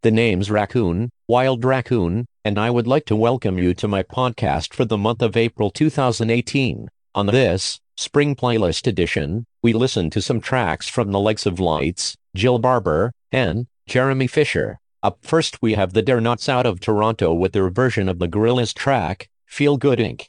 The name's Raccoon, Wild Raccoon, and I would like to welcome you to my podcast for the month of April 2018. On this, Spring Playlist Edition, we listen to some tracks from the likes of Lights, Jill Barber, and Jeremy Fisher. Up first we have the Dare Nuts out of Toronto with their version of the Gorillaz track, Feel Good Inc.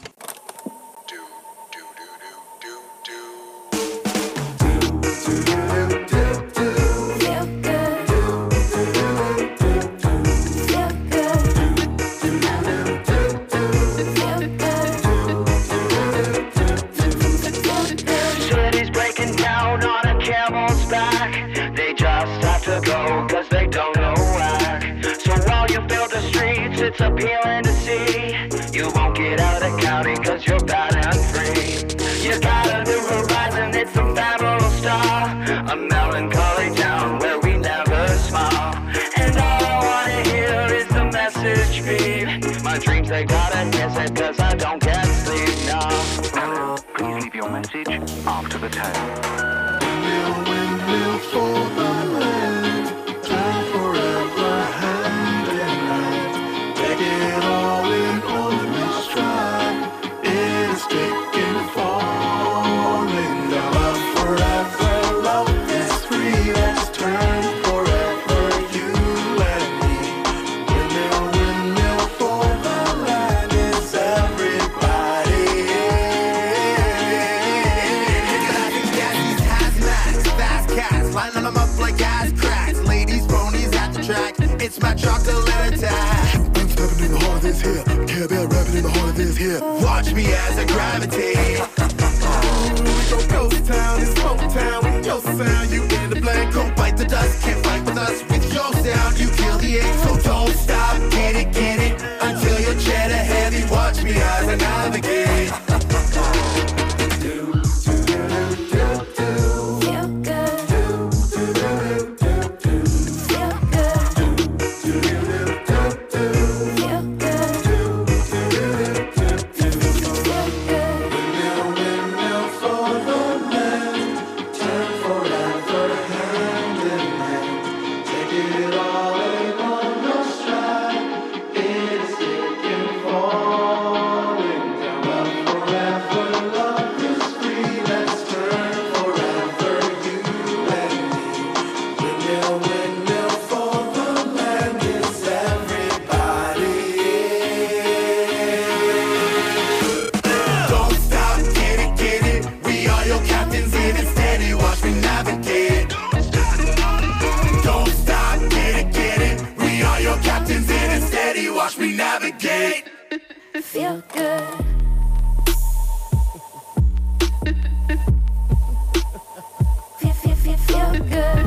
It's appealing to see you won't get out of county cause you're bad and free. You got a new horizon, it's a fabulous star, a melancholy town where we never smile. And all I wanna hear is the message beat. My dreams, they gotta miss it cause I don't get sleep now. Hello, please leave your message after the tone. Windmill for the land, time forever hand in hand. Take it all in on this stride. It is taking, falling down. Love forever, love is free. Let's turn forever, you and me. Windmill for the land is everybody. Fast cats, lining them up like ass cracks. Ladies, ponies at the track. It's my chocolate attack. I'm stepping in the heart of this here. Care Bear rapping in the heart of this here. Watch me as I gravitate. We go ghost town, it's smoke town. With your sound, you in the blank. Don't bite the dust, can't fight with us. With your sound, you kill the ache. So don't stop, get it, until your cheddar heavy. Watch me as I navigate. Feel good. Feel good.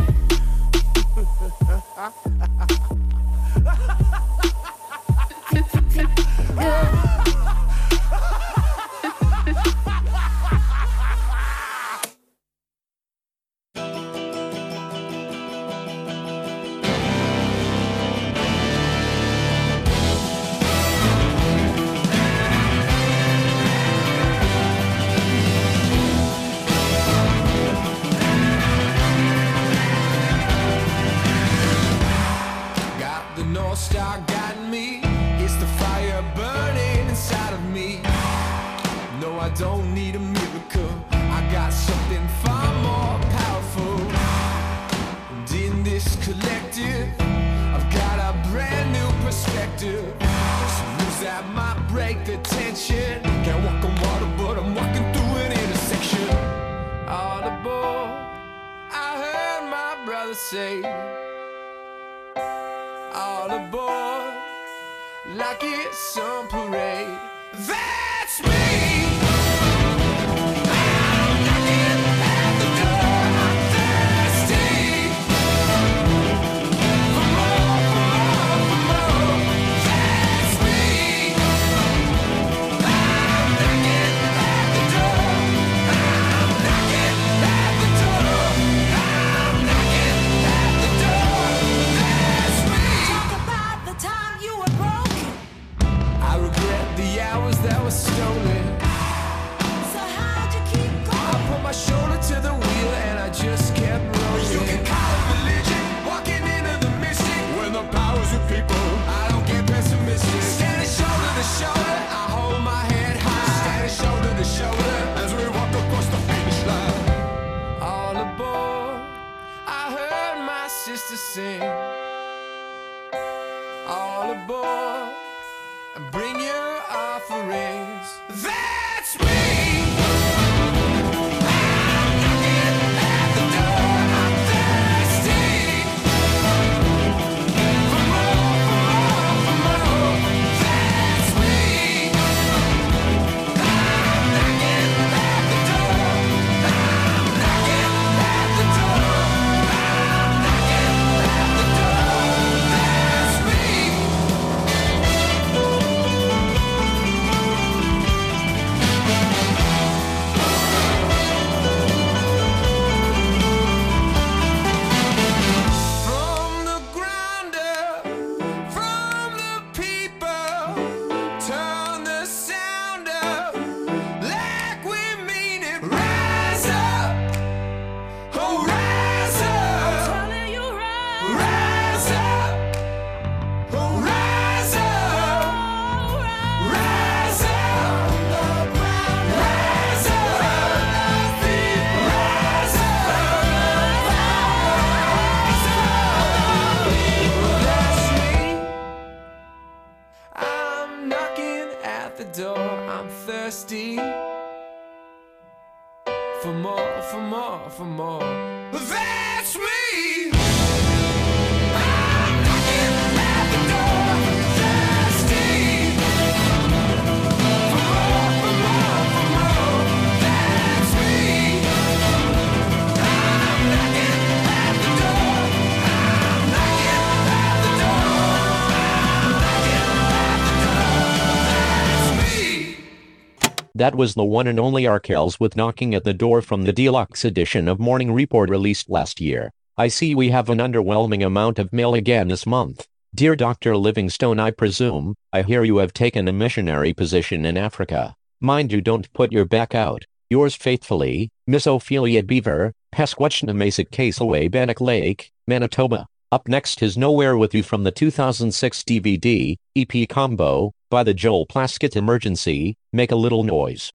Say, all aboard, like it's some parade. That's me. I'm knocking at the door. I'm thirsty for more, for more, for more. That's me. I'm knocking at the door. I'm knocking at the door. I'm knocking at the door. That's me. Talk about the time you were broken. I regret the hours that were all aboard and bring your offerings. That's me. I'm knocking at the door. I'm thirsty for more, for more. That's me. I'm knocking at the door. I'm knocking at the door. I'm knocking at the door. That's me. From the ground up, from the people, turn the sound up like we mean it. Rise up, oh rise up, rise up, oh rise up, rise up, rise up, rise That's me. I'm knocking at the door. I'm thirsty for more, for more, for more. That's me. I'm knocking at the door. Thirsty for more, for more, for more. That's me. I'm knocking at the door. I'm knocking at the door. I'm knocking at the door. That's me. That was the one and only Arkells with Knocking at the Door from the deluxe edition of Morning Report released last year. I see we have an underwhelming amount of mail again this month. Dear Dr. Livingstone, I presume, I hear you have taken a missionary position in Africa. Mind you don't put your back out. Yours faithfully, Miss Ophelia Beaver, Pesquetchnamasik Casaway Bannock Lake, Manitoba. Up next is Nowhere With You from the 2006 DVD, EP combo, by the Joel Plaskett Emergency, Make a Little Noise.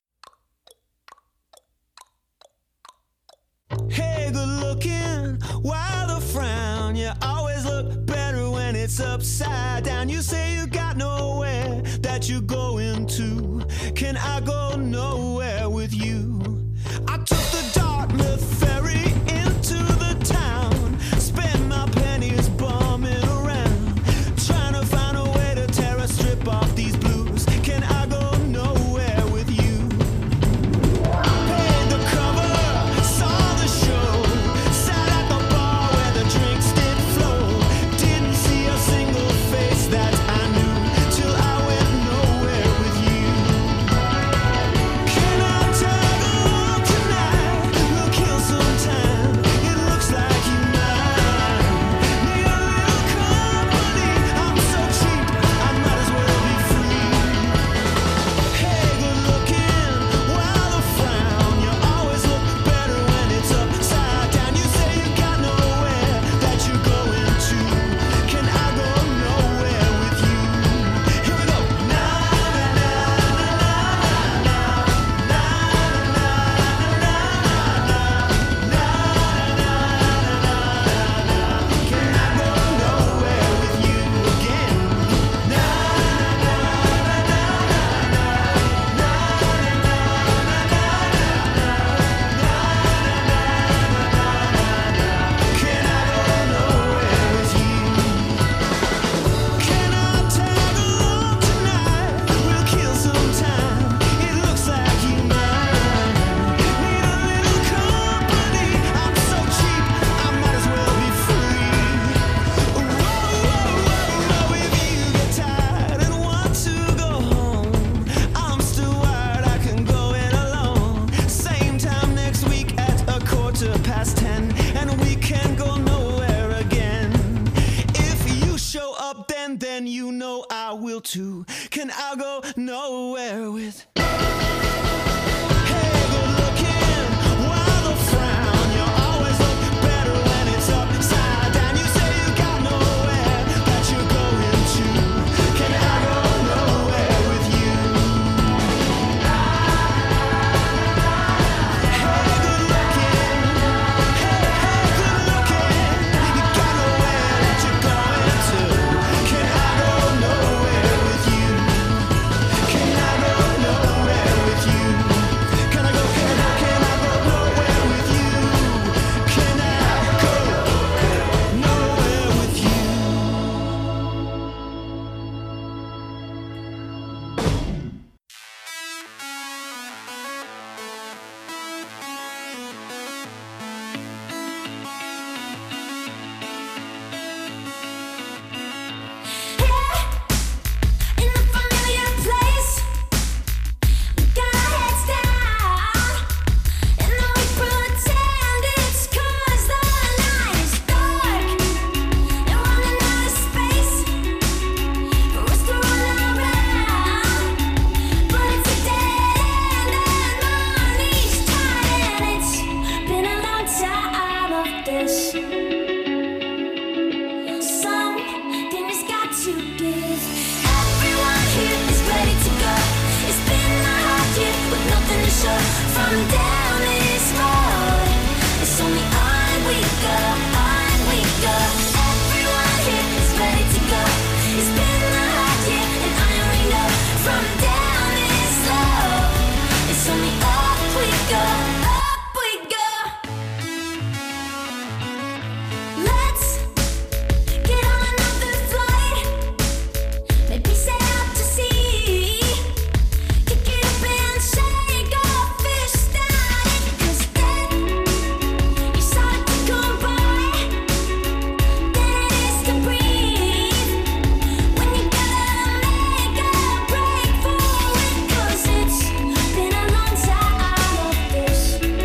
Hey, good looking, wild or frown. You always look better when it's upside down. You say you got nowhere that you're going to. Can I go nowhere with you? I took the Dartmouth ferry into the town. Spent my pennies bumming around, trying to find a way to tear a strip off these blues. Can I go nowhere with you? Paid the cover, saw the show, sat at the bar where the drinks did flow. Didn't see a single face that I knew till I went nowhere with you. Can I tag along tonight? We'll kill some time. It looks like you might need a little company. I'm so cheap, I might as well be free. Hey, good looking, wild or frown. You always look better when it's upside down. You say you got nowhere that you're going to. Can I go nowhere with you? Here we go. Na na na na na na na Can I go nowhere with you again? Na na Can I go nowhere with you? Can I tag along tonight? We'll kill some time. It looks like you might need a little company. I'm so cheap, I might as well be free. Whoa, whoa, whoa, if you get tired and want to go home, I'm still wired, I can go it alone. Same time next week at 10:15, and we can go nowhere again. If you show up, then you know I will too. Can I go nowhere with? Hey, good looking, wild or frown. You always look better when it's upside down. You say you got nowhere that you're going to. Can I go nowhere with you? Hey, good looking, hey, good looking. You got nowhere that you're going to. Can I go to give. Everyone here is ready to go. It's been a hard year with nothing to show. From down this road, it's only on we go, on we go. Everyone here is ready to go. It's been a hard year and I already know. From down this road, it's only up we go, up we go. Let's get on another flight. Maybe sail out to sea. Kick it up and shake our fist at it. 'Cause then you saw it to go by. Then it is to breathe. When you gotta make a break for it. 'Cause it's been a long time of this.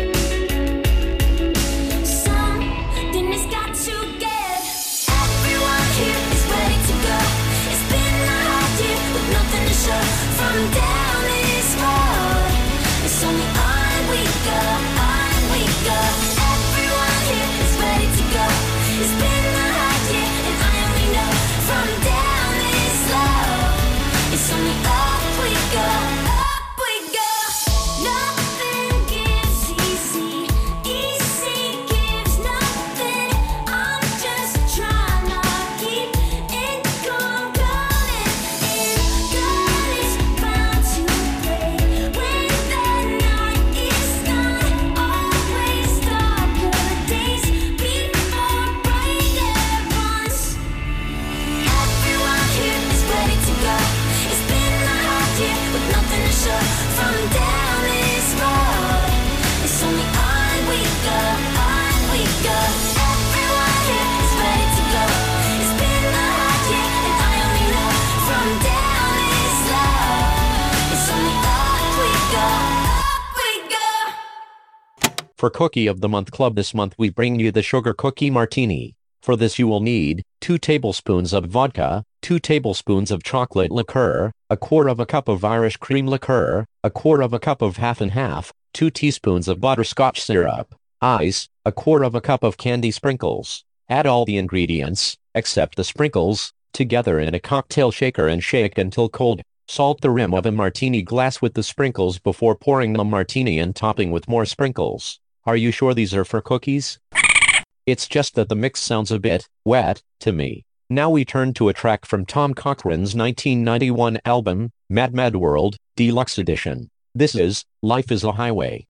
Something has got to give. Everyone here is ready to go. It's been a hard year with nothing to show. From down this road, it's only on we go, on we go. Everyone here is ready to go. It's been a hard year and I only know. From down this road, it's only up we go, up we go. Nothing gives easy, easy gives nothing. I'm just trying to keep income going. Income is bound to play when the night is not always darker. Days before brighter ones. Everyone here is ready to go. It's been a hard year with nothing to show. From down this road, it's only on we go, on we go. Everyone here is ready to go. It's been a hard year and I only know. From down this road, it's only up we go, up we go. For Cookie of the Month Club this month we bring you the Sugar Cookie Martini. For this you will need 2 tablespoons of vodka, 2 tablespoons of chocolate liqueur, a quarter of a cup of Irish cream liqueur, a quarter of a cup of half and half, 2 teaspoons of butterscotch syrup, ice, a quarter of a cup of candy sprinkles. Add all the ingredients, except the sprinkles, together in a cocktail shaker and shake until cold. Salt the rim of a martini glass with the sprinkles before pouring the martini and topping with more sprinkles. Are you sure these are for cookies? It's just that the mix sounds a bit wet to me. Now we turn to a track from Tom Cochrane's 1991 album, Mad Mad World, Deluxe Edition. This is Life is a Highway.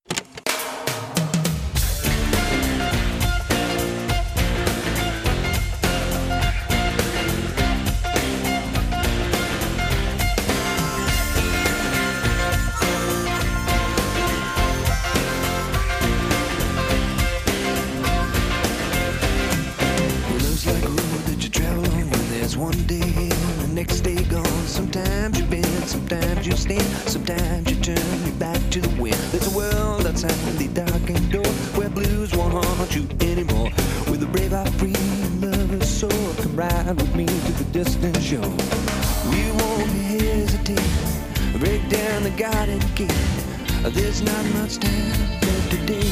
Love's like a road that you travel on when there's one day and the next day gone. Sometimes you bend, sometimes you stand, sometimes you turn your back to the wind. There's a world outside the darkened door where blues won't haunt you anymore. With a brave heart free and lover's soul, come ride with me to the distant shore. We won't hesitate, break down the garden gate. There's not much time left today.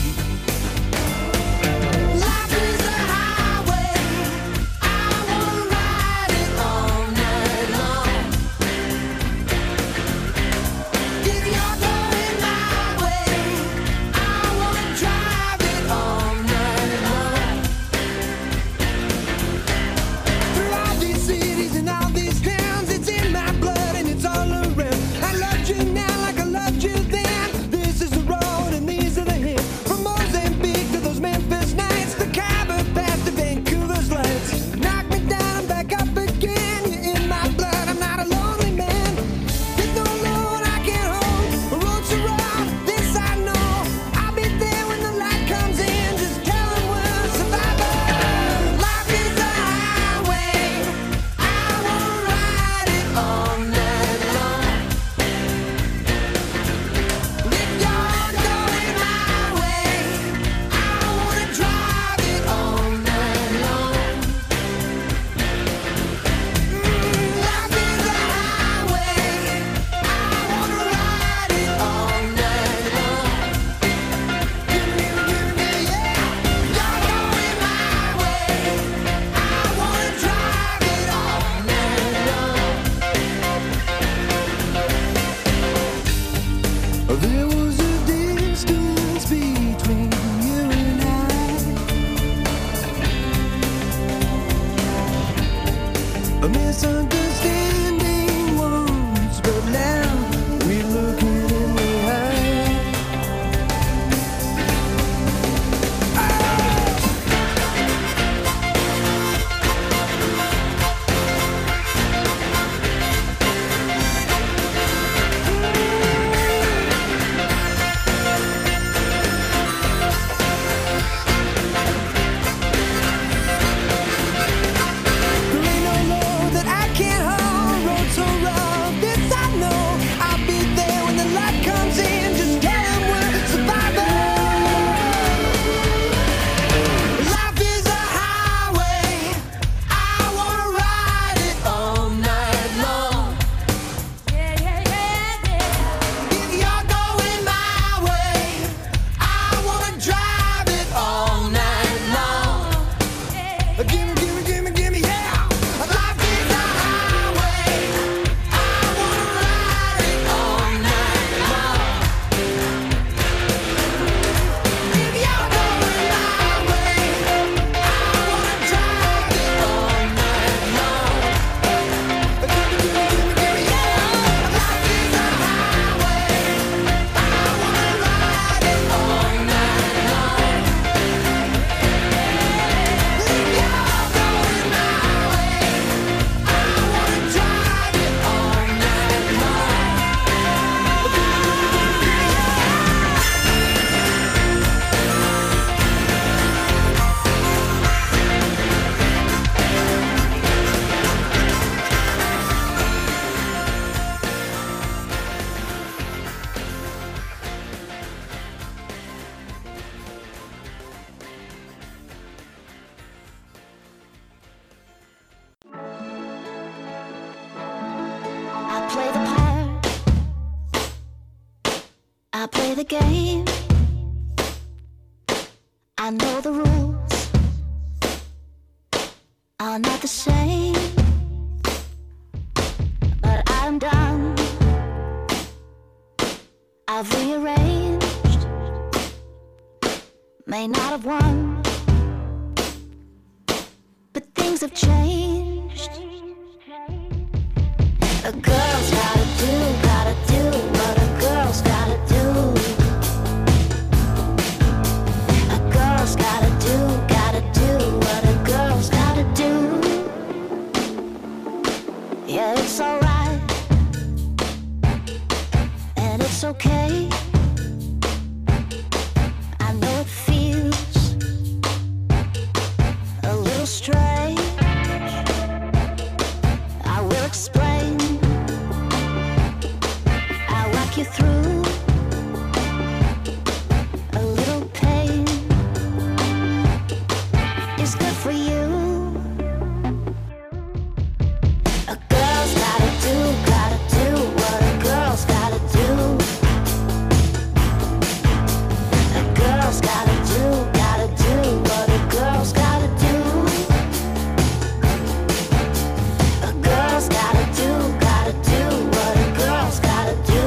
Life is a highway. I wanna ride it all night long. If you're going my way, I wanna drive it all night long. Through all these cities and all these towns, it's in my blood and it's all around. I loved you now like I loved you then. This is the road and these are the hills. From most A misunderstanding once, but now we're looking in the eye. There ain't no law that I can't hold. Road so rough, this I know. I'll be there when the light comes in. Just tell 'em we're survivors. Life is a highway. I wanna ride it all night long. If you're going my way, I wanna drive it all night long. Gimme, gimme, gimme, gimme, yeah. Life is a highway. I wanna ride it all night long. If you're going my way, I wanna drive it all night long. Gimme, gimme, gimme, gimme, yeah. Life is a highway. I wanna ride it all night long. If you're going my way, I wanna drive it all night long. I play the part. I play the game. I know the rules are not the same, but I'm done. I've rearranged, may not have won, but things have changed. A girl's gotta do what a girl's gotta do. A girl's gotta do what a girl's gotta do. Yeah, it's alright, and it's okay. I know it feels a little strange. I will explain. I'll walk you through a little pain. It's good for you. A girl's gotta do what a girl's gotta do. A girl's gotta do what a girl's gotta do. A girl's gotta do what a girl's gotta do.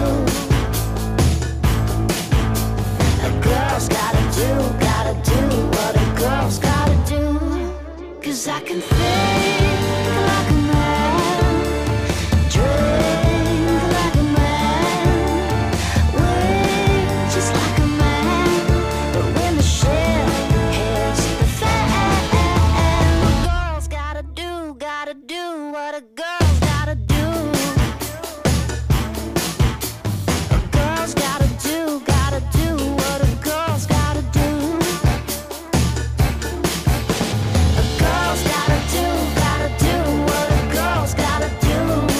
A girl's gotta do what a girl's gotta do. 'Cause I can think like a man, drink like a man, wait just like a man. But when the shit hits the fan, a girl's gotta do what a girl's gotta do. A girl's gotta do what a girl's gotta do. A girl's gotta do what a girl's gotta do.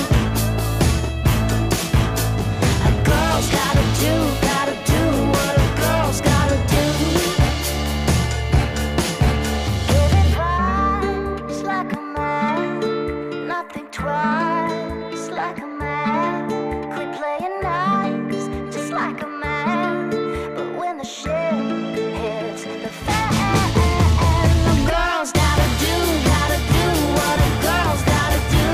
A girl's gotta do what a girl's gotta do. Give advice like a man, not think twice like a man. Quit playing nice, just like a man. But when the shit hits the fan, a girl's gotta do what a girl's gotta do.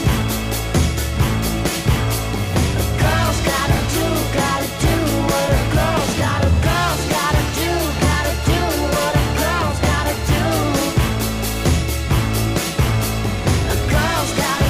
A girl's gotta do what a girl's gotta do what a girl's gotta do. A girl's gotta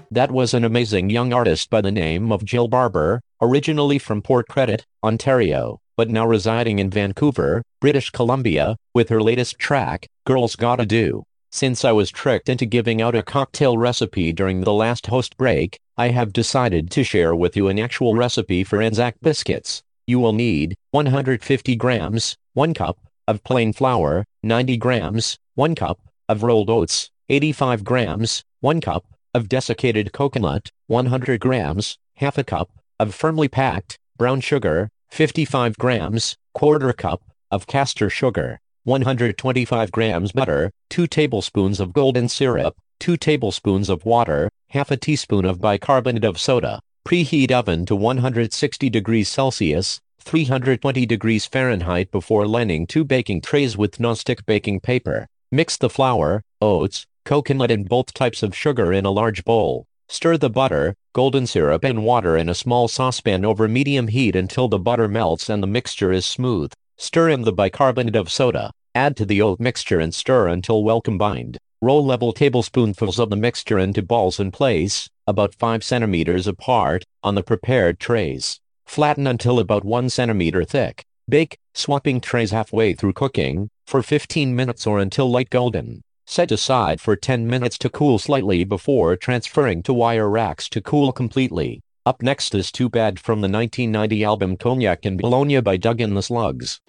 That was an amazing young artist by the name of Jill Barber, originally from Port Credit, Ontario, but now residing in Vancouver, British Columbia, with her latest track, Girls Gotta Do. Since I was tricked into giving out a cocktail recipe during the last host break, I have decided to share with you an actual recipe for Anzac biscuits. You will need 150 grams, 1 cup, of plain flour, 90 grams, 1 cup, of rolled oats, 85 grams, 1 cup, of desiccated coconut, 100 grams, half a cup, of firmly packed, brown sugar, 55 grams, quarter cup, of castor sugar, 125 grams butter, 2 tablespoons of golden syrup, 2 tablespoons of water, half a teaspoon of bicarbonate of soda. Preheat oven to 160 degrees Celsius, 320 degrees Fahrenheit before lining 2 baking trays with nonstick baking paper. Mix the flour, oats, coconut and both types of sugar in a large bowl. Stir the butter, golden syrup and water in a small saucepan over medium heat until the butter melts and the mixture is smooth. Stir in the bicarbonate of soda. Add to the oat mixture and stir until well combined. Roll level tablespoonfuls of the mixture into balls and place, about 5 centimeters apart, on the prepared trays. Flatten until about 1 centimeter thick. Bake, swapping trays halfway through cooking, for 15 minutes or until light golden. Set aside for 10 minutes to cool slightly before transferring to wire racks to cool completely. Up next is Too Bad from the 1990 album Cognac and Bologna by Doug and the Slugs.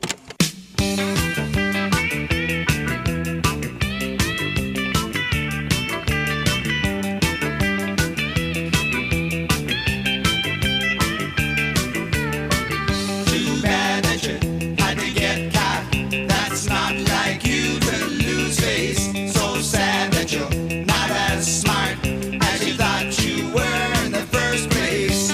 Too bad that you had to get caught. That's not like you to lose face. So sad that you're not as smart as you thought you were in the first place.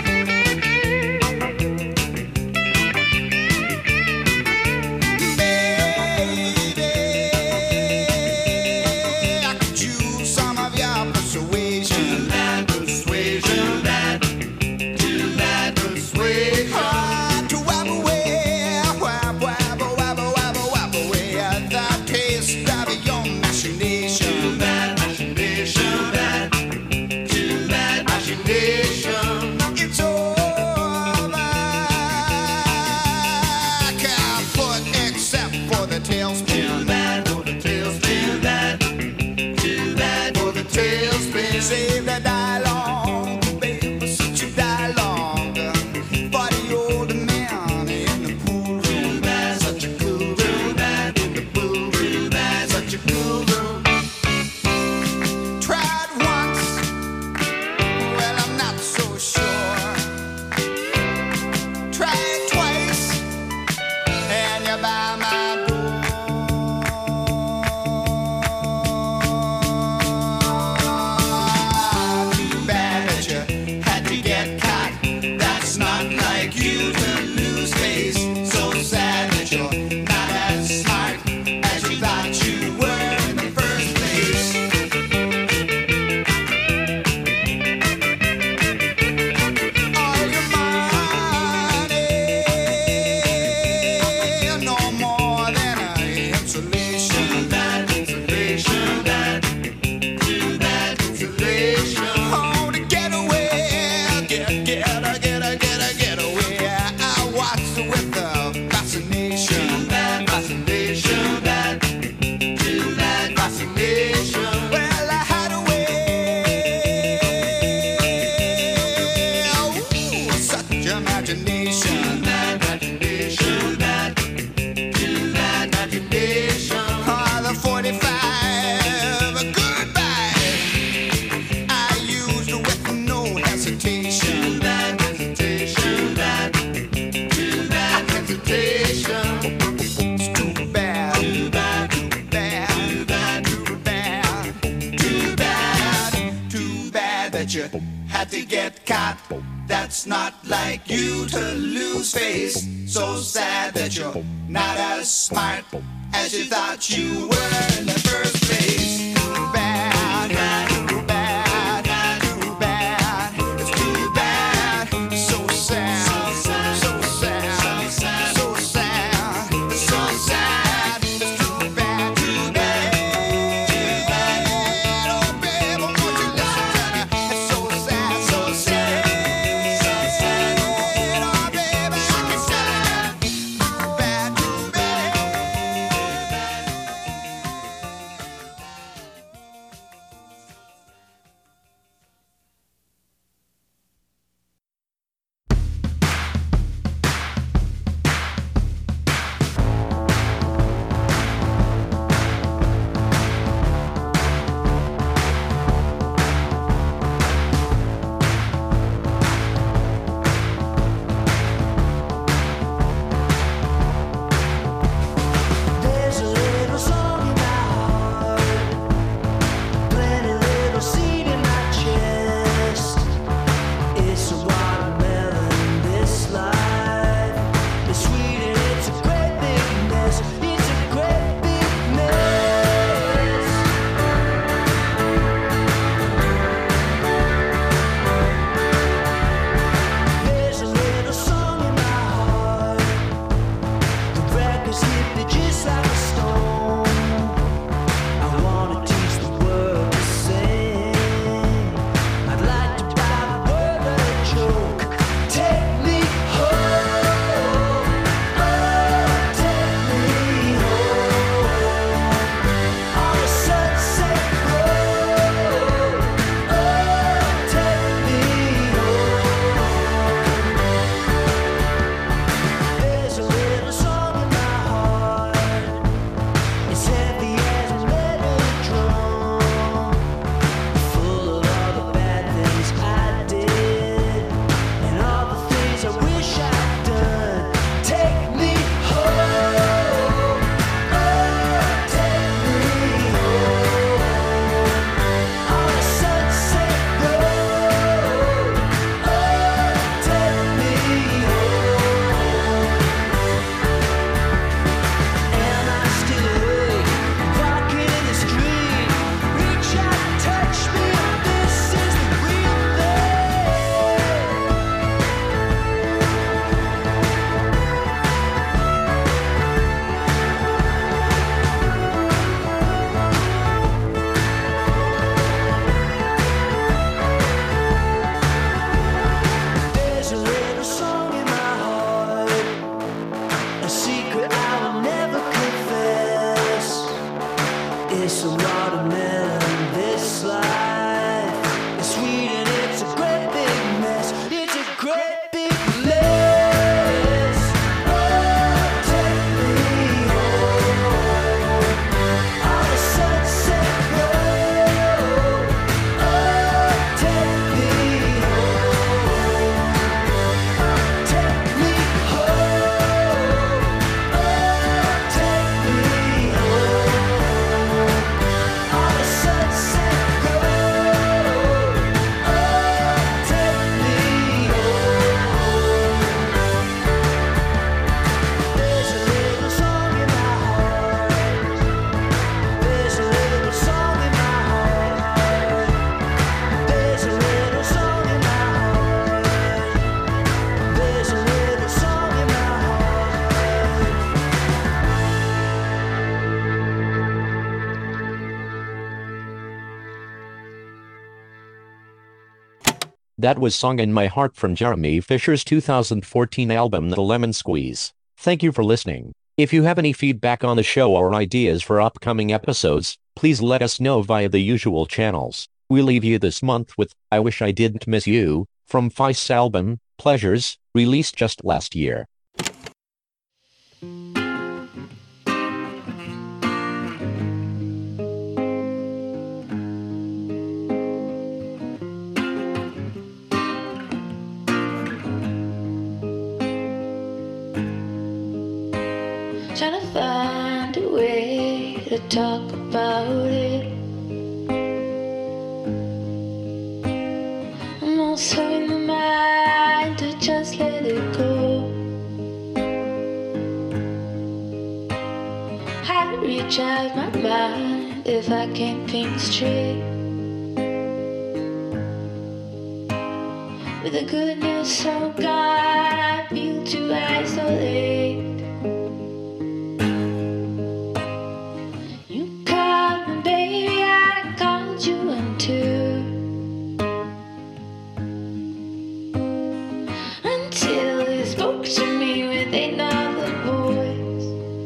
Baby, I could use some of your persuasion. Persuasion. Too bad persuasion. To wab away, wab away the taste of your machination. Too bad machination. Too bad machination. It's over. Kaput except for the tailspin. Too bad for the tailspin. Too bad for the tailspin. Save the dialogue, baby, since you die long. For the old man in the pool room. Too bad, such a cool room. Too bad in the pool room. Too bad, such a cool room. Tried once, well, I'm not so sure. Tried twice, and you're by my door. Too bad that you had to get caught. That's not like you to lose face. So sad that you're not as smart as you thought you were in the first place. All your money, no more than an insulation. Too bad insulation. Too bad insulation. Oh, to get away, get away. I watched with the fascination. Too bad fascination. Too bad fascination. Well, I had a way. Oh, such imagination. Too bad imagination. Too bad imagination. Oh, the 45, goodbye. I used with no hesitation. Too bad hesitation. Too bad hesitation. It's too bad. Too bad. Too bad. Too bad. Too bad. Too bad that you had to get caught. That's not like you to lose face. So sad that you're not as smart as you thought you were in the first place. Too bad. Too bad. Too bad. It's too bad. So sad. So sad. So sad. So sad. It's too bad. Too bad. Oh, babe, won't you listen to me? It's It's a lot of men. This life is sweet and it's a great big mess. It's a great big mess. Oh, take me home on a sunset road. Oh, take me home. Take me home. Oh, take me home on a sunset road. Oh, take me home. There's a little song in my heart. There's a little song in my heart. There's a little song in my heart. There's a little song in my heart. That was Song in My Heart from Jeremy Fisher's 2014 album The Lemon Squeeze. Thank you for listening. If you have any feedback on the show or ideas for upcoming episodes, please let us know via the usual channels. We leave you this month with I Wish I Didn't Miss You from Feist's album, Pleasures, released just last year. Trying to find a way to talk about it. I'm also in the mind to just let it go. How to recharge my mind if I can't think straight. With the goodness so gone, I feel to isolate. You called me, baby, I called you in too. Until you spoke to me with another voice.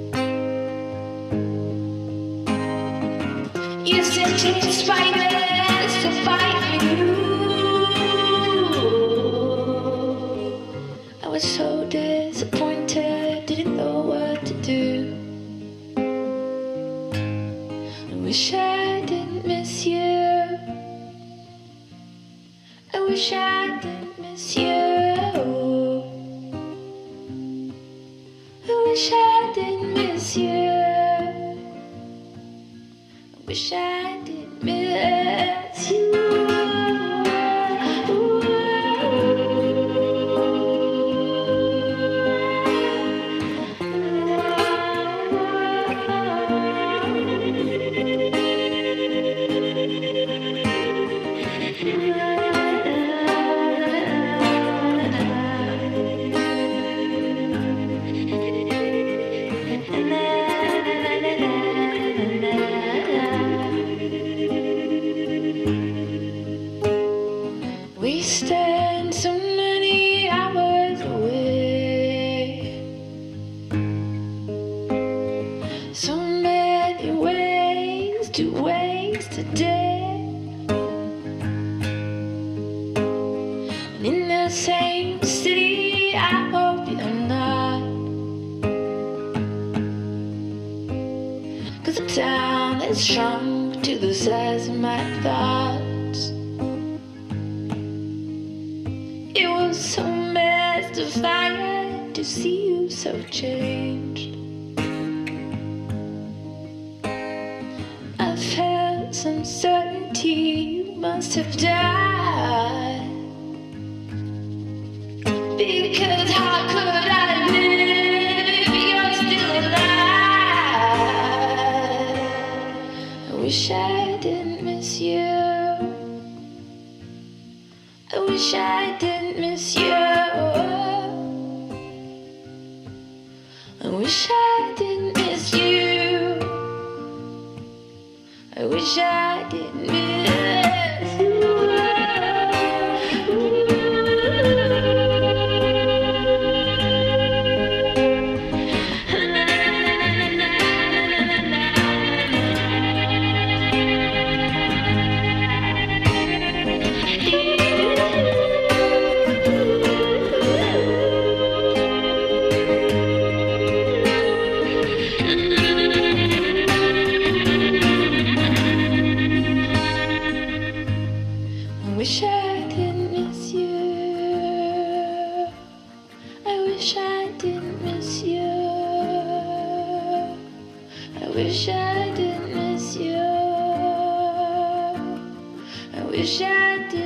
You said to spite us to fight you. I was so disappointed, didn't know what to do. I wish I didn't miss you. I wish I didn't miss you. I wish I didn't miss you. I wish I didn't miss you. We stand so many hours away, so many ways to waste a day. And in the same city, I hope you're not. 'Cause the town has shrunk to the size of my thoughts. It was so mystifying to see you so changed. I felt some certainty you must have died. Because how could I live if you're still alive? I wish I didn't miss you. I wish I didn't miss you. I wish I didn't miss you. I wish I didn't miss you. I did miss you. I wish I did.